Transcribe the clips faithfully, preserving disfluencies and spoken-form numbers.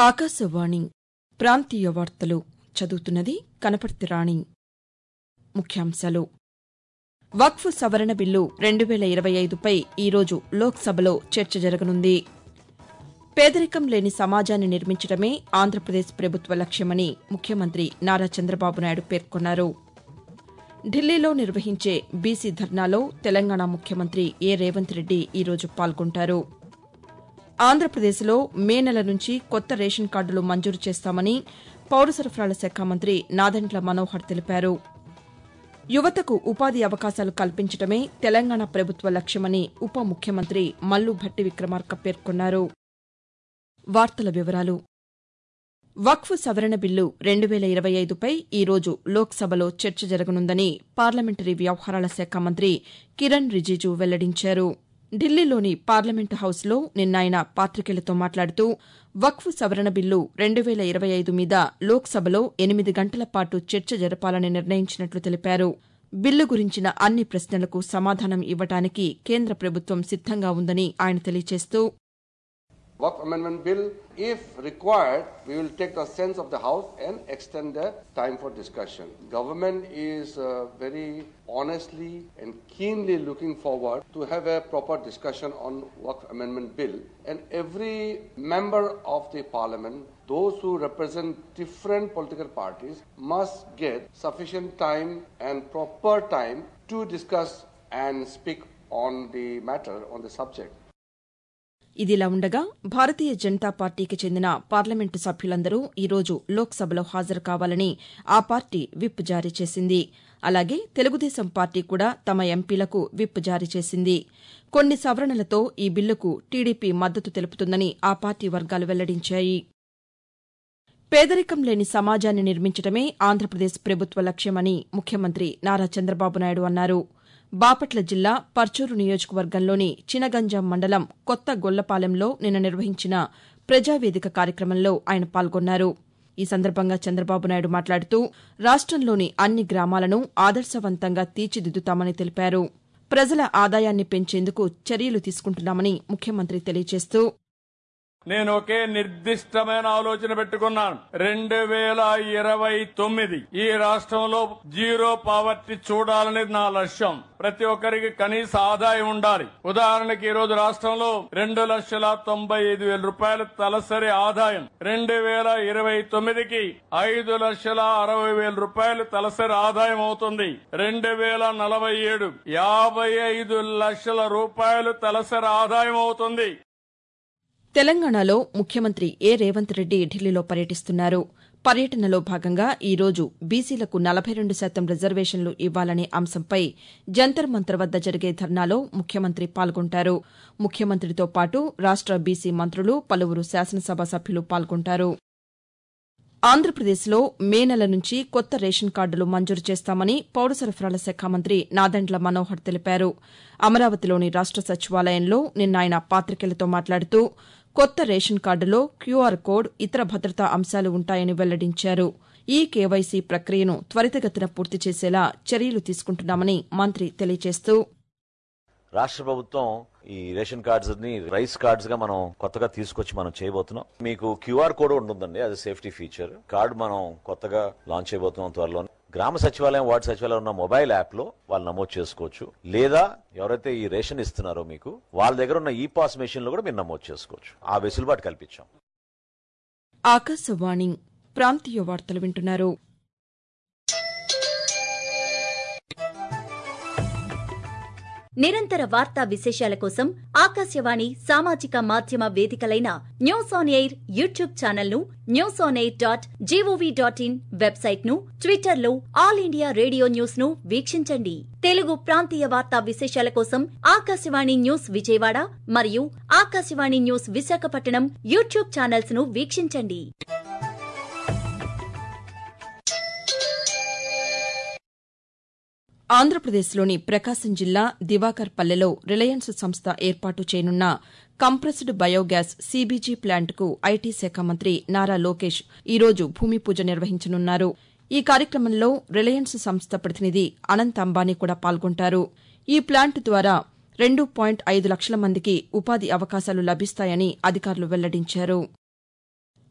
ఆకాశవాణి ప్రాంతీయ వార్తలు చదువుతున్నది కనపర్తి రాణి. ముఖ్యాంశాలు. వక్ఫ్ సవరణ బిల్లు రెండు వేల ఇరవై ఐదుపై ఈరోజు లోక్సభలో చర్చ జరగనుంది. పేదరికం లేని సమాజాన్ని నిర్మించడమే ఆంధ్రప్రదేశ్ ప్రభుత్వ లక్ష్యమని ముఖ్యమంత్రి నారా చంద్రబాబు నాయుడు పేర్కొన్నారు. ఢిల్లీలో నిర్వహించే బీసీ ధర్నాలో తెలంగాణ ముఖ్యమంత్రి ఏ రేవంత్ రెడ్డి ఈరోజు పాల్గొంటారు. ఆంధ్రప్రదేశ్లో మే నెల నుంచి కొత్త రేషన్ కార్డులు మంజూరు చేస్తామని పౌర సరఫరాల శాఖ మంత్రి నాదెండ్ల మనోహర్ తెలిపారు. యువతకు ఉపాధి అవకాశాలు కల్పించడమే తెలంగాణ ప్రభుత్వ లక్ష్యమని ఉప ముఖ్యమంత్రి మల్లు భట్టి విక్రమార్క పేర్కొన్నారు. వార్తల వివరాలు. వక్ఫ్ సవరణ బిల్లు రెండు వేల ఇరవై ఐదుపై ఈరోజు లోక్సభలో చర్చ జరగనుందని పార్లమెంటరీ వ్యవహారాల శాఖ మంత్రి కిరణ్ రిజిజు వెల్లడించారు. ఢిల్లీలోని పార్లమెంటు హౌస్లో నిన్న ఆయన పాతికేయులతో మాట్లాడుతూ వక్ఫ్ సవరణ బిల్లు రెండు వేల ఇరవై ఐదు మీద లోక్సభలో ఎనిమిది గంటల పాటు చర్చ జరపాలని నిర్ణయించినట్లు తెలిపారు. బిల్లు గురించిన అన్ని ప్రశ్నలకు సమాధానం ఇవ్వడానికి కేంద్ర ప్రభుత్వం సిద్దంగా ఉందని ఆయన తెలియజేస్తూ, Waqf Amendment Bill, if required, we will take the sense of the House and extend the time for discussion. Government is uh, very honestly and keenly looking forward to have a proper discussion on Waqf Amendment Bill, and every member of the Parliament, those who represent different political parties, must get sufficient time and proper time to discuss and speak on the matter, on the subject. ఇదిలా ఉండగా భారతీయ జనతా పార్టీకి చెందిన parliament సభ్యులందరూ ఈరోజు లోక్సభలో హాజరు కావాలని ఆ పార్టీ విప్ జారీ చేసింది. అలాగే తెలుగుదేశం పార్టీ కూడా తమ ఎంపీలకు విప్ జారీ చేసింది. కొన్ని సవరణలతో ఈ బిల్లుకు టీడీపీ మద్దతు తెలుపుతుందని ఆ పార్టీ వర్గాలు వెల్లడించాయి. పేదరికం లేని సమాజాన్ని నిర్మించడమే ఆంధ్రప్రదేశ్ ప్రభుత్వ లక్ష్యమని ముఖ్యమంత్రి నారా చంద్రబాబు నాయుడు అన్నారు. బాపట్ల జిల్లా పర్చూరు నియోజకవర్గంలోని చినగంజాం మండలం కొత్త గొల్లపాలెంలో నిన్న నిర్వహించిన ప్రజావేదిక కార్యక్రమంలో ఆయన పాల్గొన్నారు. ఈ సందర్భంగా చంద్రబాబు నాయుడు మాట్లాడుతూ రాష్టంలోని అన్ని గ్రామాలను ఆదర్శవంతంగా తీర్చిదిద్దుతామని తెలిపారు. ప్రజల ఆదాయాన్ని పెంచేందుకు చర్యలు తీసుకుంటున్నామని ముఖ్యమంత్రి తెలియజేస్తూ, నేను ఒకే నిర్దిష్టమైన ఆలోచన పెట్టుకున్నాను. రెండు వేల ఇరవై తొమ్మిది ఈ రాష్ట్రంలో జీరో పావర్టీ చూడాలనేది నా లక్ష్యం. ప్రతి ఒక్కరికి కనీస ఆదాయం ఉండాలి. ఉదాహరణకి ఈ రోజు రాష్ట్రంలో రెండు లక్షల తొంభై ఐదు వేల రూపాయల తలసరి ఆదాయం, రెండు వేల ఇరవై తొమ్మిదికి ఐదు లక్షల అరవై వేల రూపాయలు తలసరి ఆదాయం అవుతుంది. రెండు వేల నలభై ఏడు యాభై ఐదు లక్షల రూపాయలు తలసరి ఆదాయం అవుతుంది. తెలంగాణలో ముఖ్యమంత్రి ఏ రేవంత్ రెడ్డి ఢిల్లీలో పర్యటిస్తున్నారు. పర్యటనలో భాగంగా ఈరోజు బీసీలకు నలభై రెండు శాతం రిజర్వేషన్లు ఇవ్వాలనే అంశంపై జంతర్ మంతర్ వద్ద జరిగే ధర్నాలో ముఖ్యమంత్రి పాల్గొంటారు. ముఖ్యమంత్రితో పాటు రాష్ట బీసీ మంత్రులు, పలువురు శాసనసభ సభ్యులు పాల్గొంటారు. ఆంధ్రప్రదేశ్లో మే నెల నుంచి కొత్త రేషన్ కార్డులు మంజూరు చేస్తామని పౌర సరఫరాల శాఖ మంత్రి నాదెండ్ల మనోహర్ తెలిపారు. అమరావతిలోని రాష్ట సచివాలయంలో నిన్న ఆయన పాతికేయులతో మాట్లాడుతూ కొత్త రేషన్ కార్డులో క్యూఆర్ కోడ్, ఇతర భద్రతా అంశాలు ఉంటాయని వెల్లడించారు. ఈ కేవైసీ ప్రక్రియను త్వరితగతిన పూర్తి చేసేలా చర్యలు తీసుకుంటున్నామని మంత్రి తెలియజేస్తూ, రాష్ట్ర ప్రభుత్వం ఈ రేషన్ కార్డ్స్ ని రైస్ కార్డ్స్ గా మనం కొత్తగా తీసుకొచ్చి మనం చేయబోతున్నాం. మీకు క్యూఆర్ కోడ్ ఉంటుందండి, అది సేఫ్టీ ఫీచర్. కార్డ్ మనం కొత్తగా లాంచ్ చేయబోతున్నాం త్వరలో. గ్రామ సచివాలయం, వార్డు సచివాలయం ఉన్న మొబైల్ యాప్ లో వాళ్ళు నమోదు చేసుకోవచ్చు. లేదా ఎవరైతే ఈ రేషన్ ఇస్తున్నారో మీకు వాళ్ళ దగ్గర ఉన్న ఈ పాస్ మెషిన్ లో కూడా మీరు నమోదు చేసుకోవచ్చు. ఆ వెసులుబాటు కల్పించాం. ఆకాశవాణి ప్రాంతీయ వార్తలు వింటున్నారు. నిరంతర వార్తా విశేషాల కోసం ఆకాశవాణి సామాజిక మాధ్యమ వేదికలైన news on air YouTube channel ను, news on air dot G O V dot in website ను, ట్విట్టర్ లో ఆల్ ఇండియా రేడియో న్యూస్ ను వీక్షించండి. తెలుగు ప్రాంతీయ వార్తా విశేషాల కోసం ఆకాశవాణి న్యూస్ విజయవాడ మరియు Akashvani news Visakhapatnam YouTube channels ను వీక్షించండి. ఆంధ్రప్రదేశ్లోని ప్రకాశం జిల్లా దివాకర్ పల్లెలో రిలయన్స్ సంస్థ ఏర్పాటు చేయనున్న కంప్రెస్డ్ బయోగ్యాస్ సీబీజీ ప్లాంట్కు ఐటీ శాఖ మంత్రి నారా లోకేష్ ఈరోజు భూమి పూజ నిర్వహించనున్నారు. ఈ కార్యక్రమంలో రిలయన్స్ సంస్థ ప్రతినిధి అనంత్ అంబానీ కూడా పాల్గొంటారు. ఈ ప్లాంట్ ద్వారా రెండు పాయింట్ ఐదు లక్షల మందికి ఉపాధి అవకాశాలు లభిస్తాయని అధికారులు వెల్లడించారు.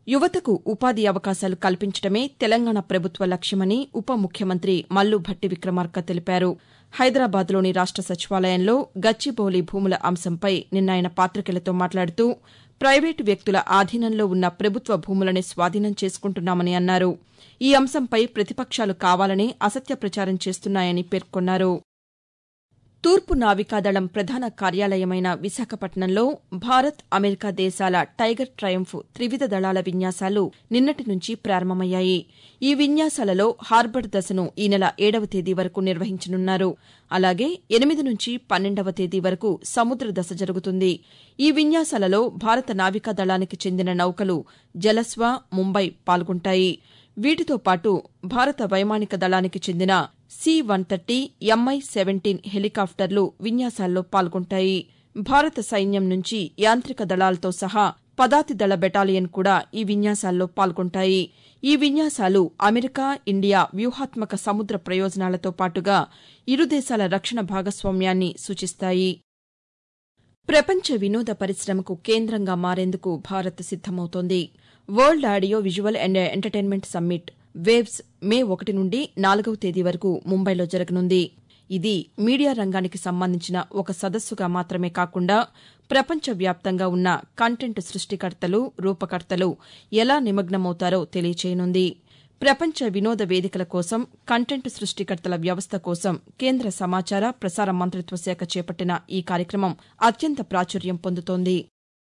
యువతకు ఉపాధి అవకాశాలు కల్పించడమే తెలంగాణ ప్రభుత్వ లక్ష్యమని ఉప ముఖ్యమంత్రి మల్లు భట్టి విక్రమార్క తెలిపారు. హైదరాబాద్లోని రాష్ట సచివాలయంలో గచ్చిబౌలి భూముల అంశంపై నిన్న ఆయన పాతికేయులతో మాట్లాడుతూ ప్రైవేటు వ్యక్తుల ఆధీనంలో ఉన్న ప్రభుత్వ భూములనే స్వాధీనం చేసుకుంటున్నామని అన్నారు. ఈ అంశంపై ప్రతిపక్షాలు కావాలనే అసత్య ప్రచారం చేస్తున్నాయని పేర్కొన్నారు. తూర్పు నావికాదళం ప్రధాన కార్యాలయమైన విశాఖపట్నంలో భారత్, అమెరికా దేశాల టైగర్ ట్రయంఫ్ త్రివిధ దళాల విన్యాసాలు నిన్నటి నుంచి ప్రారంభమయ్యాయి. ఈ విన్యాసాలలో హార్బర్ దశను ఈ నెల ఏడవ తేదీ వరకు నిర్వహించనున్నారు. అలాగే ఎనిమిది నుంచి పన్నెండవ తేదీ వరకు సముద్ర దశ జరుగుతుంది. ఈ విన్యాసాలలో భారత నావికాదళానికి చెందిన నౌకలు జలస్వ, ముంబై పాల్గొంటాయి. వీటితో పాటు భారత వైమానిక దళానికి చెందిన C one thirty, MI seventeen హెలికాప్టర్లు విన్యాసాల్లో పాల్గొంటాయి. భారత సైన్యం నుంచి యాంత్రిక దళాలతో సహా పదాతి దళ బెటాలియన్ కూడా ఈ విన్యాసాల్లో పాల్గొంటాయి. ఈ విన్యాసాలు అమెరికా, ఇండియా వ్యూహాత్మక సముద్ర ప్రయోజనాలతో పాటుగా ఇరు దేశాల రక్షణ భాగస్వామ్యాన్ని సూచిస్తాయి. ప్రపంచ వినోద పరిశ్రమకు కేంద్రంగా మారేందుకు భారత్ సిద్దమవుతోంది. World audio visual and entertainment summit waves May ఒకటి నుండి నాలుగవ తేదీ వరకు ముంబైలో జరగనుంది. ఇది మీడియా రంగానికి సంబంధించిన ఒక సదస్సుగా మాత్రమే కాకుండా ప్రపంచవ్యాప్తంగా ఉన్న కంటెంట్ సృష్టికర్తలు, రూపకర్తలు ఎలా నిమగ్నమవుతారో తెలియచేయనుంది. ప్రపంచ వినోద వేదికల కోసం, కంటెంట్ సృష్టికర్తల వ్యవస్థ కోసం కేంద్ర సమాచార, ప్రసార మంత్రిత్వ శాఖ చేపట్టిన ఈ కార్యక్రమం అత్యంత ప్రాచుర్యం పొందుతోంది.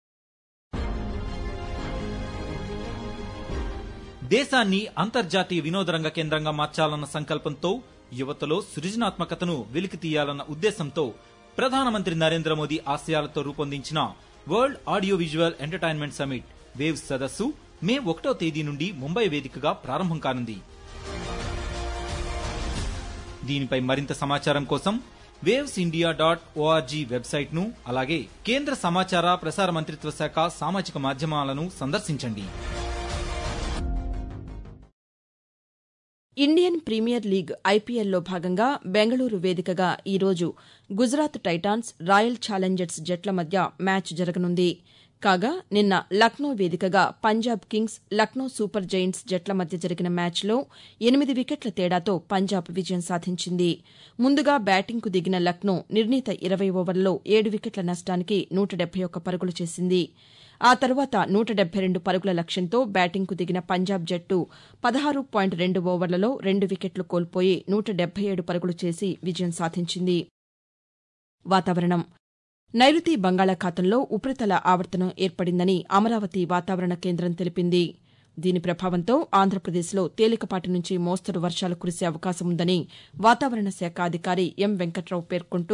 దేశాన్ని అంతర్జాతీయ వినోదరంగ కేంద్రంగా మార్చాలన్న సంకల్పంతో యువతలో సృజనాత్మకతను వెలికితీయాలన్న ఉద్దేశంతో ప్రధానమంత్రి నరేంద్ర మోదీ ఆశయాలతో రూపొందించిన world audio visual entertainment summit waves సదస్సు మే ఒకటో తేదీ నుండి ముంబై వేదికగా ప్రారంభం కానుంది. దీనిపై మరింత సమాచారం కోసం waves India dot O R G website ను, అలాగే కేంద్ర సమాచార ప్రసార మంత్రిత్వ శాఖ సామాజిక మాధ్యమాలను సందర్శించండి. ఇండియన్ ప్రీమియర్ లీగ్ ఐపీఎల్లో భాగంగా బెంగళూరు వేదికగా ఈరోజు గుజరాత్ టైటాన్స్, రాయల్ ఛాలెంజర్స్ జట్ల మధ్య మ్యాచ్ జరగనుంది. కాగా నిన్న లక్నో వేదికగా Punjab Kings, Lucknow Super Giants జట్ల మధ్య జరిగిన మ్యాచ్లో ఎనిమిది వికెట్ల తేడాతో పంజాబ్ విజయం సాధించింది. ముందుగా బ్యాటింగ్కు దిగిన లక్నో నిర్ణీత ఇరవై ఓవర్లలో ఏడు వికెట్ల నష్టానికి నూట డెబ్బై ఒక్క పరుగులు చేసింది. ఆ తర్వాత నూట డెబ్బై రెండు పరుగుల లక్ష్యంతో బ్యాటింగ్కు దిగిన పంజాబ్ జట్టు పదహారు పాయింట్ రెండు ఓవర్లలో రెండు వికెట్లు కోల్పోయి నూట డెబ్బై ఏడు పరుగులు చేసి విజయం సాధించింది. వాతావరణం. నైరుతి బంగాళాఖాతంలో ఉపరితల ఆవర్తనం ఏర్పడిందని అమరావతి వాతావరణ కేంద్రం తెలిపింది. దీని ప్రభావంతో ఆంధ్రప్రదేశ్లో తేలికపాటి నుంచి మోస్తరు వర్షాలు కురిసే అవకాశం ఉందని వాతావరణ శాఖ అధికారి ఎం వెంకట్రావు పేర్కొంటూ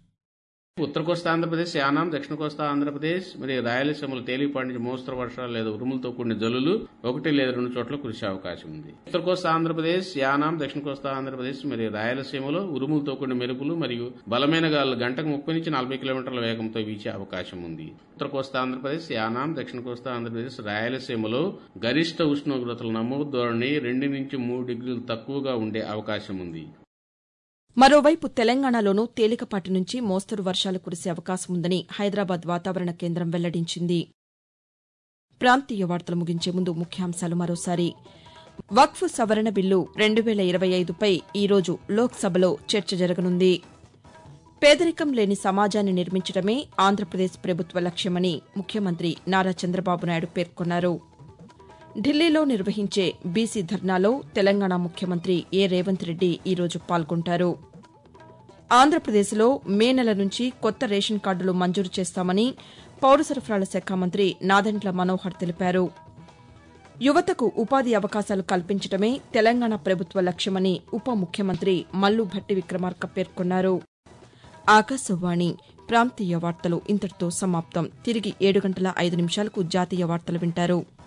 ఉత్తర కోస్తా ఆంధ్రప్రదేశ్, యానాం, దక్షిణ కోస్తా ఆంధ్రప్రదేశ్ మరియు రాయలసీమలో తేలికపాటి నుంచి మోస్తరు వర్షాలు లేదా ఉరుములతో కూడిన జల్లులు ఒకటి లేదా రెండు చోట్ల కురిసే అవకాశం ఉంది. ఉత్తర కోస్తా ఆంధ్రప్రదేశ్, యానాం, దక్షిణ కోస్తా ఆంధ్రప్రదేశ్ మరియు రాయలసీమలో ఉరుములతో కూడిన మెరుపులు మరియు బలమైన గాలులు గంటకు ముప్పై నుంచి నలభై కిలోమీటర్ల వేగంతో వీచే అవకాశం ఉంది. ఉత్తర కోస్తా ఆంధ్రప్రదేశ్, యానాం, దక్షిణ కోస్తా ఆంధ్రప్రదేశ్, రాయలసీమలో గరిష్ట ఉష్ణోగ్రతల నమోదు ధోరణి రెండు నుంచి మూడు డిగ్రీలు తక్కువగా ఉండే అవకాశం ఉంది. మరోవైపు తెలంగాణలోనూ తేలికపాటి నుంచి మోస్తరు వర్షాలు కురిసే అవకాశం ఉందని హైదరాబాద్ వాతావరణ కేంద్రం వెల్లడించింది. ప్రాంతీయ వార్తలు ముగించే ముందు ముఖ్యాంశాలు మరోసారి. వక్ఫ్ సవరణ బిల్లు రెండు వేల ఇరవై ఐదుపై ఈరోజు లోక్సభలో చర్చ జరగనుంది. పేదరికం లేని సమాజాన్ని నిర్మించడమే ఆంధ్రప్రదేశ్ ప్రభుత్వ లక్ష్యమని ముఖ్యమంత్రి నారా చంద్రబాబు నాయుడు పేర్కొన్నారు. ఢిల్లీలో నిర్వహించే బీసీ ధర్నాలో తెలంగాణ ముఖ్యమంత్రి ఏ రేవంత్ రెడ్డి ఈరోజు పాల్గొంటారు. ఆంధ్రప్రదేశ్లో మే నెల నుంచి కొత్త రేషన్ కార్డులు మంజూరు చేస్తామని పౌర సరఫరాల శాఖ మంత్రి నాదెండ్ల మనోహర్ తెలిపారు. యువతకు ఉపాధి అవకాశాలు కల్పించడమే తెలంగాణ ప్రభుత్వ లక్ష్యమని ఉప ముఖ్యమంత్రి మల్లు భట్టి విక్రమార్క పేర్కొన్నారు. ఆకాశవాణి ప్రాంతీయ వార్తలు ఇంతటితో సమాప్తం. తిరిగి ఏడు గంటల ఐదు నిమిషాలకు జాతీయ వార్తలు వింటారు.